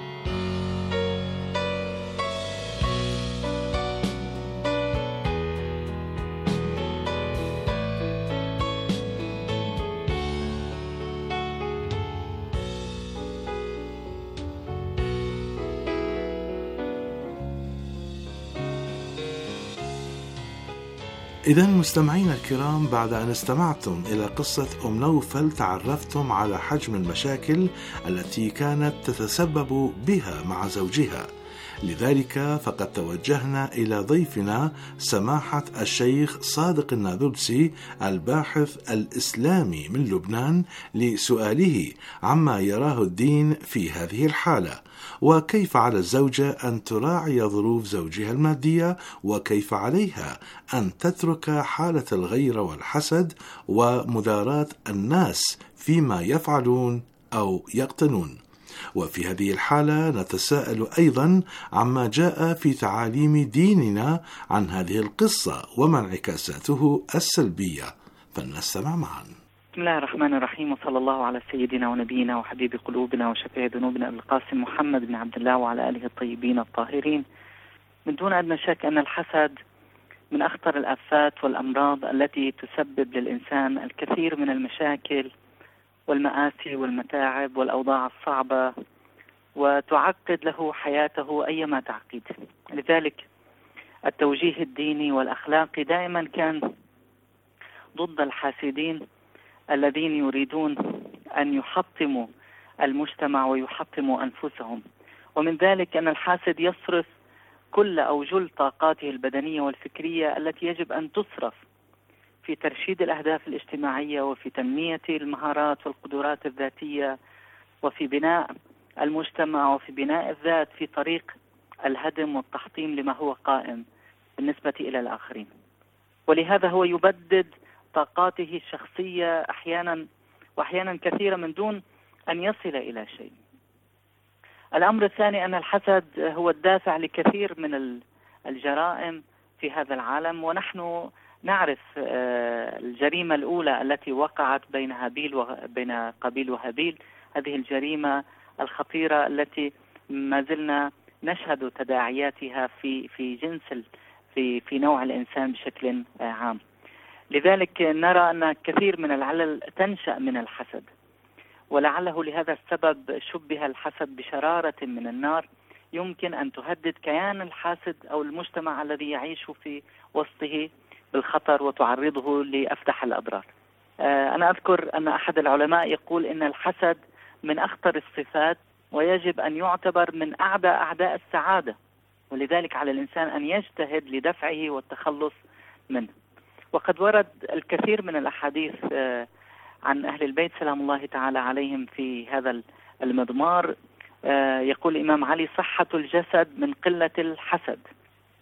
إذن مستمعين الكرام، بعد أن استمعتم إلى قصة أم نوفل تعرفتم على حجم المشاكل التي كانت تتسبب بها مع زوجها. لذلك فقد توجهنا إلى ضيفنا سماحة الشيخ صادق النابلسي الباحث الإسلامي من لبنان لسؤاله عما يراه الدين في هذه الحالة، وكيف على الزوجة أن تراعي ظروف زوجها المادية، وكيف عليها أن تترك حالة الغيرة والحسد ومداراة الناس فيما يفعلون أو يقتنون. وفي هذه الحالة نتساءل أيضا عما جاء في تعاليم ديننا عن هذه القصة وما انعكاساته السلبية، فلنستمع معا. بسم الله الرحمن الرحيم، وصلى الله على سيدنا ونبينا وحبيب قلوبنا وشفيع ذنوبنا أبي القاسم محمد بن عبد الله وعلى آله الطيبين الطاهرين. من دون أدنى شك أن الحسد من أخطر الآفات والأمراض التي تسبب للإنسان الكثير من المشاكل والمآسي والمتاعب والأوضاع الصعبة، وتعقد له حياته أيما تعقيد. لذلك التوجيه الديني والأخلاقي دائما كان ضد الحاسدين الذين يريدون أن يحطموا المجتمع ويحطموا أنفسهم. ومن ذلك أن الحاسد يصرف كل أو جل طاقاته البدنية والفكرية التي يجب أن تصرف في ترشيد الأهداف الاجتماعية وفي تنمية المهارات والقدرات الذاتية وفي بناء المجتمع وفي بناء الذات في طريق الهدم والتحطيم لما هو قائم بالنسبة إلى الآخرين. ولهذا هو يبدد طاقاته الشخصية أحيانا كثيرا من دون أن يصل إلى شيء. الأمر الثاني أن الحسد هو الدافع لكثير من الجرائم في هذا العالم، ونحن نعرف الجريمة الأولى التي وقعت بين قابيل وهابيل، هذه الجريمة الخطيرة التي ما زلنا نشهد تداعياتها في جنس في نوع الإنسان بشكل عام. لذلك نرى أن كثير من العلل تنشأ من الحسد، ولعله لهذا السبب شبه الحسد بشرارة من النار يمكن أن تهدد كيان الحاسد أو المجتمع الذي يعيش في وسطه بالخطر وتعرضه لأفدح الأضرار. أنا أذكر أن أحد العلماء يقول إن الحسد من أخطر الصفات ويجب أن يعتبر من أعداء السعادة، ولذلك على الإنسان أن يجتهد لدفعه والتخلص منه. وقد ورد الكثير من الأحاديث عن أهل البيت سلام الله تعالى عليهم في هذا المضمار. يقول الإمام علي: صحة الجسد من قلة الحسد،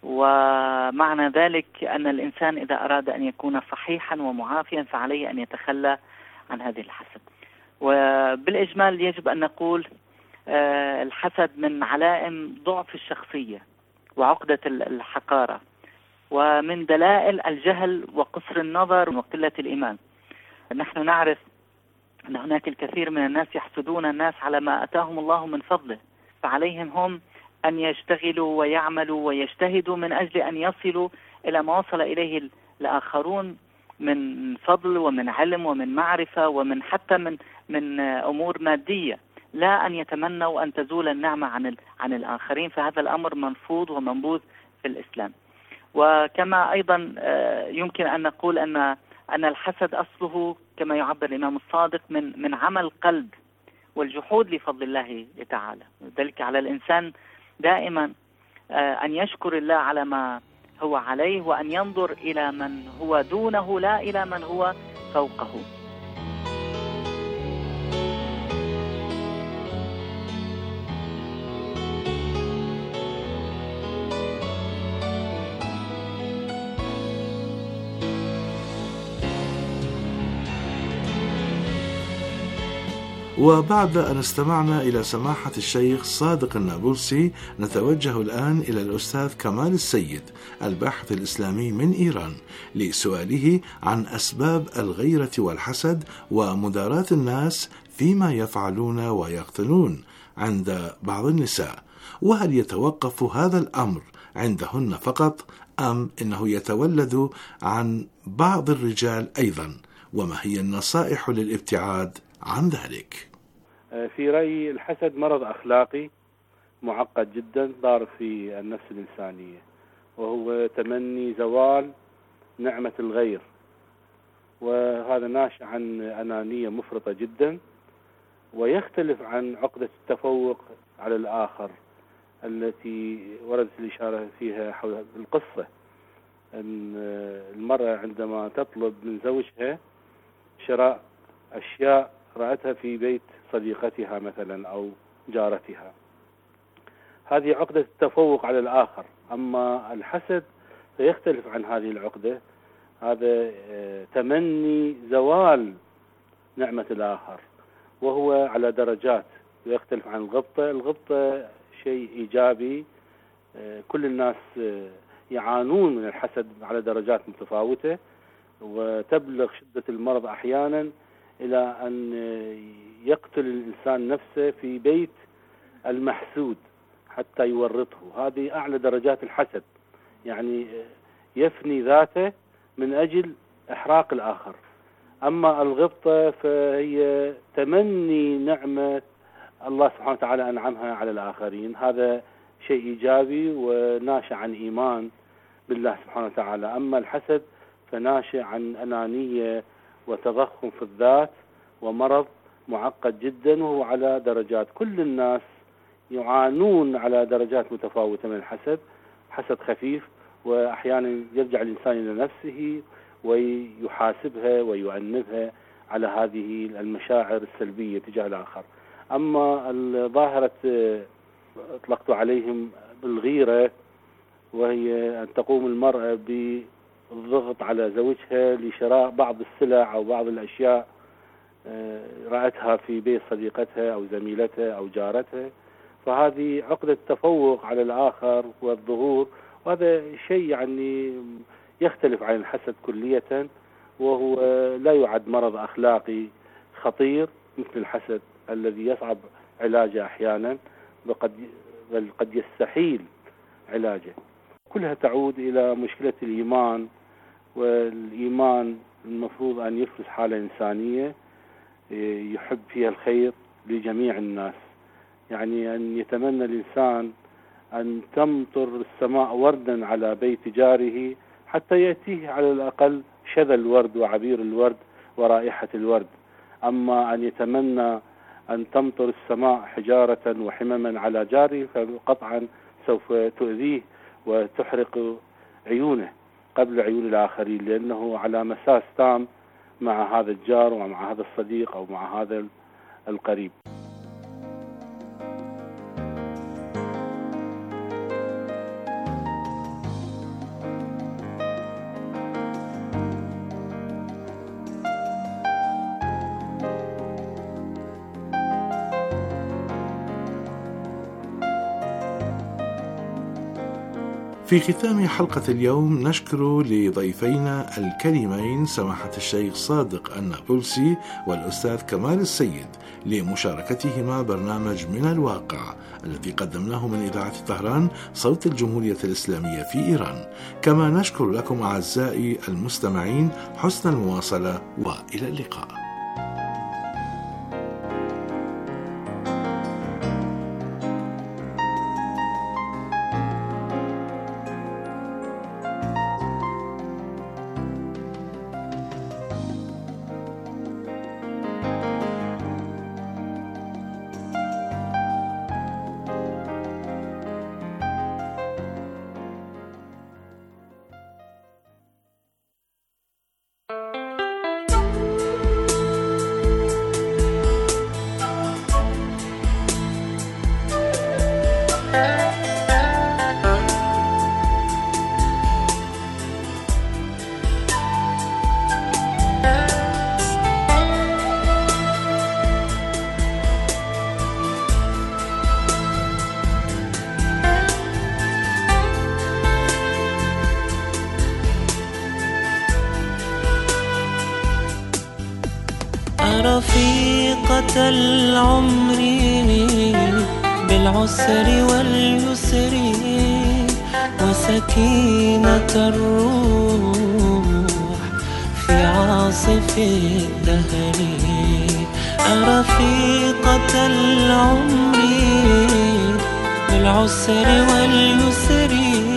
ومعنى ذلك أن الإنسان إذا أراد أن يكون صحيحا ومعافيا فعليه أن يتخلى عن هذه الحسد. وبالإجمال يجب أن نقول الحسد من علائم ضعف الشخصية وعقدة الحقارة، ومن دلائل الجهل وقصر النظر وقلة الإيمان. نحن نعرف أن هناك الكثير من الناس يحسدون الناس على ما أتاهم الله من فضله، فعليهم هم أن يشتغلوا ويعملوا ويجتهدوا من أجل أن يصلوا إلى ما وصل إليه الآخرون من فضل ومن علم ومن معرفة ومن حتى من أمور مادية، لا أن يتمنوا أن تزول النعمة عن الآخرين، فهذا الأمر منفوض ومنبوذ في الإسلام. وكما أيضا يمكن أن نقول أن الحسد أصله كما يعبر الإمام الصادق من عمل قلب والجحود لفضل الله تعالى. ذلك على الإنسان دائما أن يشكر الله على ما هو عليه، وأن ينظر إلى من هو دونه لا إلى من هو فوقه. وبعد أن استمعنا إلى سماحة الشيخ صادق النابلسي، نتوجه الآن إلى الأستاذ كمال السيد الباحث الإسلامي من إيران لسؤاله عن أسباب الغيرة والحسد ومداراة الناس فيما يفعلون ويقتنون عند بعض النساء، وهل يتوقف هذا الأمر عندهن فقط أم إنه يتولد عن بعض الرجال أيضا، وما هي النصائح للابتعاد عن ذلك؟ في رأيي الحسد مرض أخلاقي معقد جدا ضار في النفس الإنسانية، وهو تمني زوال نعمة الغير، وهذا ناشئ عن أنانية مفرطة جدا، ويختلف عن عقدة التفوق على الآخر التي وردت الإشارة فيها حول القصة، أن المرأة عندما تطلب من زوجها شراء أشياء رأتها في بيت صديقتها مثلا أو جارتها، هذه عقدة التفوق على الآخر. أما الحسد فيختلف عن هذه العقدة، هذا تمني زوال نعمة الآخر، وهو على درجات، ويختلف عن الغبطة. الغبطة شيء إيجابي، كل الناس يعانون من الحسد على درجات متفاوتة، وتبلغ شدة المرض أحيانا إلى أن يقتل الإنسان نفسه في بيت المحسود حتى يورطه. هذه أعلى درجات الحسد، يعني يفني ذاته من أجل إحراق الآخر. أما الغبطة فهي تمني نعمة الله سبحانه وتعالى أنعمها على الآخرين، هذا شيء إيجابي وناشئ عن إيمان بالله سبحانه وتعالى. أما الحسد فناشئ عن أنانية وتضخم في الذات ومرض معقد جدا، وهو على درجات. كل الناس يعانون على درجات متفاوتة من الحسد، حسد خفيف، وأحيانا يرجع الإنسان إلى نفسه ويحاسبها ويؤنبها على هذه المشاعر السلبية تجاه الآخر. أما الظاهرة أطلقت عليهم بالغيرة، وهي أن تقوم المرأة بالضغط على زوجها لشراء بعض السلع أو بعض الأشياء رأتها في بيت صديقتها أو زميلتها أو جارتها، فهذه عقدة التفوق على الآخر والظهور، وهذا شيء يعني يختلف عن الحسد كلية، وهو لا يعد مرض أخلاقي خطير مثل الحسد الذي يصعب علاجه أحيانا، بل قد يستحيل علاجه. كلها تعود إلى مشكلة الإيمان، والإيمان المفروض أن يفرز حالة إنسانية يحب فيها الخير لجميع الناس، يعني أن يتمنى الإنسان أن تمطر السماء وردا على بيت جاره حتى يأتيه على الأقل شذا الورد وعبير الورد ورائحة الورد. أما أن يتمنى أن تمطر السماء حجارة وحمما على جاره فقطعا سوف تؤذيه وتحرق عيونه قبل عيون الآخرين، لأنه على مساس تام مع هذا الجار ومع هذا الصديق أو مع هذا القريب. في ختام حلقة اليوم نشكر لضيفينا الكريمين سماحة الشيخ صادق النابلسي والأستاذ كمال السيد لمشاركتهما برنامج من الواقع الذي قدمناه من إذاعة طهران صوت الجمهورية الإسلامية في إيران. كما نشكر لكم أعزائي المستمعين حسن المواصلة وإلى اللقاء. رفيقة العمر بالعسر واليسر وسكينة الروح في عاصف الدهر. رفيقة العمر بالعسر واليسر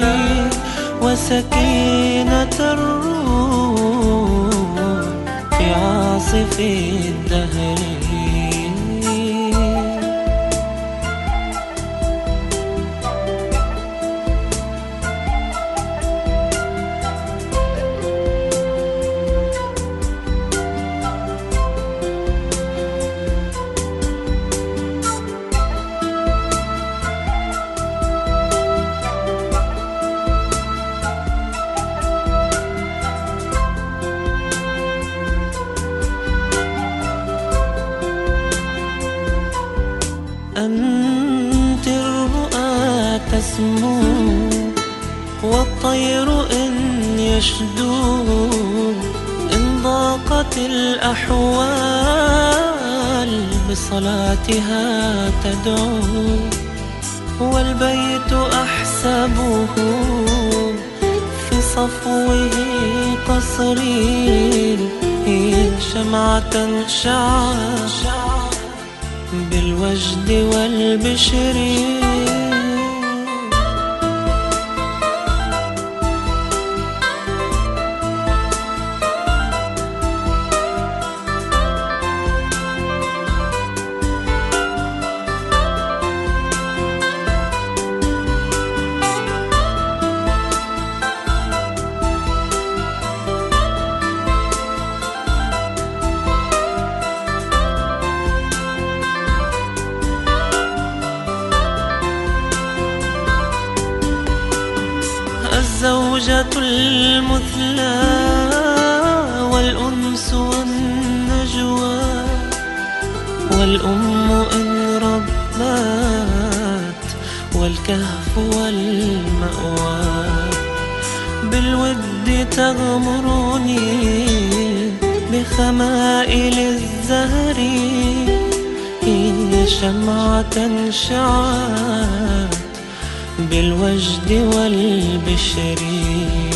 وسكينة الروح في عاصف الدهر. أنت الرؤى تسمو والطير إن يشدو إن ضاقت الأحوال بصلاتها تدعو والبيت أحسبه في صفوه قصري شمعة شعر بالوجد والبشر. الزوجة المثلى والأنس والنجوى والأم إن ربت والكهف والمأوى بالود تغمرني بخمائل الزهر شمعة شعت بالوجد والبشر.